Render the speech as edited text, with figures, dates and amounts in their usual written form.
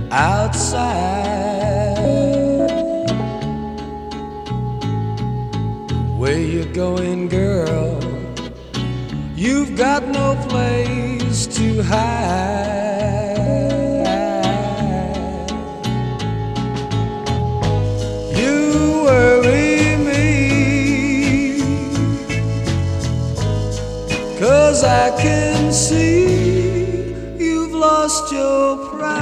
outside. Where you going, girl? You've got no place to hide. You worry me, 'cause I can see you've lost your pride.